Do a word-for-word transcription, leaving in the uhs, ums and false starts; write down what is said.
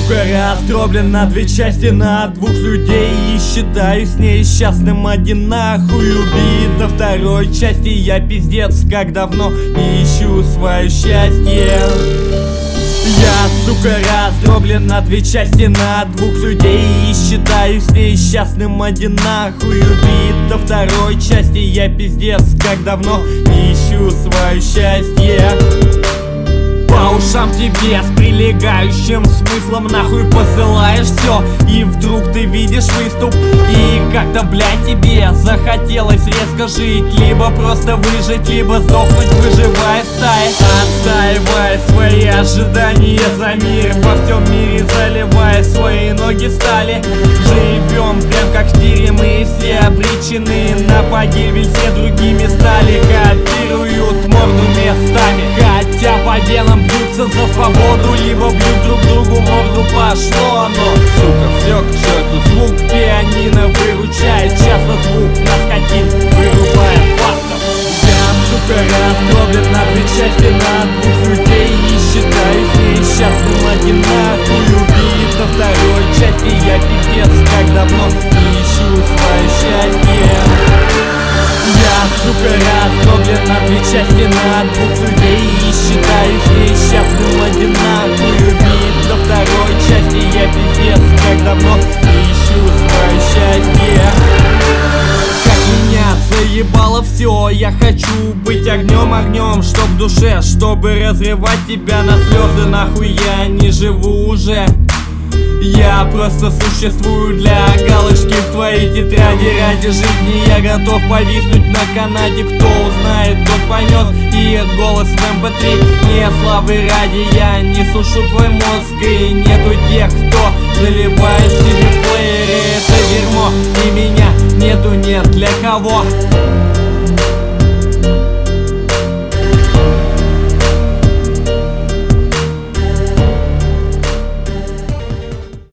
сука, раздроблен на две части, на двух людей. И считаюсь несчастным, один нахуй убит. До второй части я пиздец, как давно не ищу свое счастье. Я, сука, раздроблен на две части, на двух людей. И считаюсь несчастным, один нахуй убит. До второй части я пиздец, как давно не ищу свое счастье. По ушам тебе с прилегающим смыслом нахуй посылаешь все. И вдруг ты видишь выступ, и как-то, блядь, тебе захотелось резко жить. Либо просто выжить, либо сдохнуть, выживая в стае. Отстаивая свои ожидания за мир, во всем мире заливая свои ноги стали. Живем прям как в тире, мы все обречены на погибель, все другими стали. Копируют морду местами, хотя по венам бьются за свободу, либо бьют друг другу морду, пошло оно. Сука, все к черту, звук пианино выручает, часто звук на скотин вырубает фактов. Я, сука, раздроблен на две части, на двух людей. И считаюсь несчастным, один нахуй убит. До второй части я пиздец, как давно не ищу свое счастье. Я, сука, раздроблен на две части, на двух людей. И считаюсь несчастным, один нахуй убит. До второй части я пиздец, как давно не ищу свое счастье. Как меня заебало все, я хочу быть огнем, огнем, чтоб в душе, чтобы разрывать тебя на слезы. Нахуй я не живу уже, я просто существую для галочки в твоей тетради. Ради жизни я готов повиснуть на канате. Кто узнает, тот поймет. И голос в эм пэ три не славы ради. Я не сушу твой мозг, и нету тех, кто заливает себе в плеере это дерьмо. И меня нету, нет для кого.